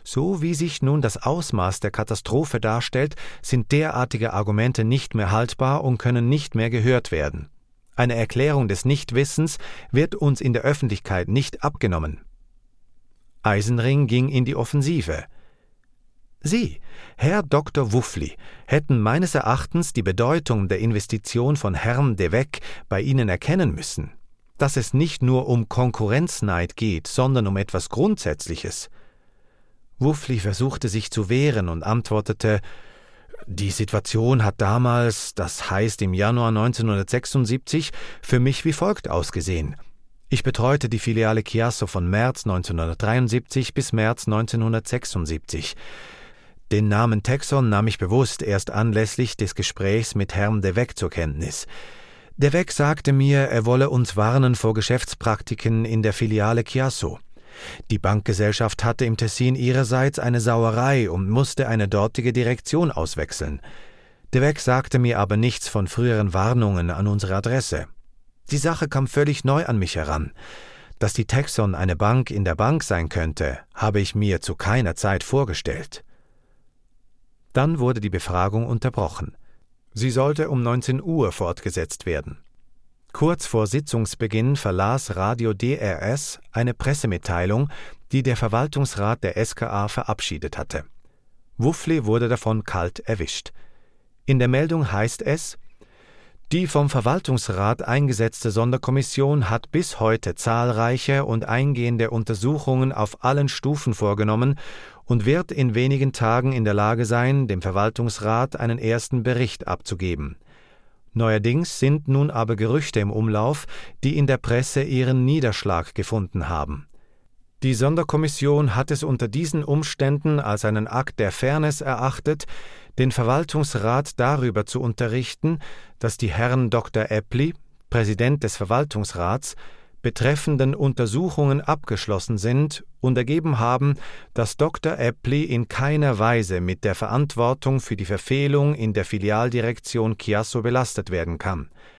So wie sich nun das Ausmaß der Katastrophe darstellt, sind derartige Argumente nicht mehr haltbar und können nicht mehr gehört werden. Eine Erklärung des Nichtwissens wird uns in der Öffentlichkeit nicht abgenommen. Eisenring ging in die Offensive. Sie, Herr Dr. Wuffli, hätten meines Erachtens die Bedeutung der Investition von Herrn de Wegh bei Ihnen erkennen müssen. Dass es nicht nur um Konkurrenzneid geht, sondern um etwas Grundsätzliches. Wuffli versuchte sich zu wehren und antwortete: Die Situation hat damals, das heißt im Januar 1976, für mich wie folgt ausgesehen. Ich betreute die Filiale Chiasso von März 1973 bis März 1976. Den Namen Texon nahm ich bewusst erst anlässlich des Gesprächs mit Herrn de Wegh zur Kenntnis. De Wegh sagte mir, er wolle uns warnen vor Geschäftspraktiken in der Filiale Chiasso. Die Bankgesellschaft hatte im Tessin ihrerseits eine Sauerei und musste eine dortige Direktion auswechseln. De Wegh sagte mir aber nichts von früheren Warnungen an unsere Adresse. Die Sache kam völlig neu an mich heran. Dass die Texon eine Bank in der Bank sein könnte, habe ich mir zu keiner Zeit vorgestellt. Dann wurde die Befragung unterbrochen. Sie sollte um 19 Uhr fortgesetzt werden. Kurz vor Sitzungsbeginn verlas Radio DRS eine Pressemitteilung, die der Verwaltungsrat der SKA verabschiedet hatte. Wuffli wurde davon kalt erwischt. In der Meldung heißt es: Die vom Verwaltungsrat eingesetzte Sonderkommission hat bis heute zahlreiche und eingehende Untersuchungen auf allen Stufen vorgenommen und wird in wenigen Tagen in der Lage sein, dem Verwaltungsrat einen ersten Bericht abzugeben. Neuerdings sind nun aber Gerüchte im Umlauf, die in der Presse ihren Niederschlag gefunden haben. Die Sonderkommission hat es unter diesen Umständen als einen Akt der Fairness erachtet, den Verwaltungsrat darüber zu unterrichten, dass die Herren Dr. Eppli, Präsident des Verwaltungsrats, betreffenden Untersuchungen abgeschlossen sind und ergeben haben, dass Dr. Eppli in keiner Weise mit der Verantwortung für die Verfehlung in der Filialdirektion Chiasso belastet werden kann.